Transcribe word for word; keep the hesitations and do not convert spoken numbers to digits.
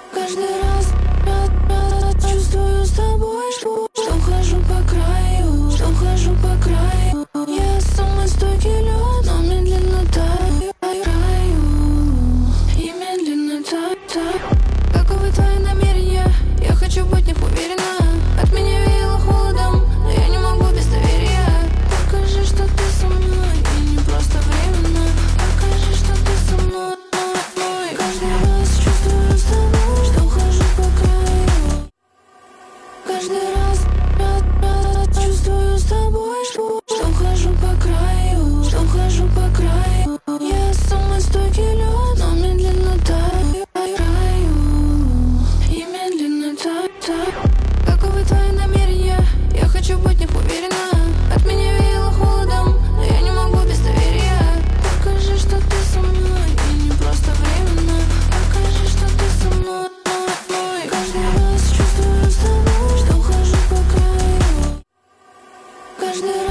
Каждый раз я, я чувствую с тобой, что, что хожу по краю, что хожу по краю. Я самый стойкий лед, но медленно таю, и медленно таю, таю. Каковы твои намерения? Я хочу быть в них уверена. От меня веяло холодом, но я не могу без доверия. Покажи, что ты со мной, и не просто временно. Покажи, что ты со мной. Каждый раз чувствую с тобой, что хожу по краю. Каждый раз я, я чувствую с тобой, что, что хожу по краю, что хожу по краю. Я самый стойкий лед, но медленно таю, и медленно таю, таю. Каковы твои намерения? Я хочу быть в них уверена. От меня веяло холодом, но я не могу без доверия. Покажи, что ты со мной, и не просто временно. Покажи, что ты со мной. Каждый раз чувствую с тобой, что хожу по краю. Каждый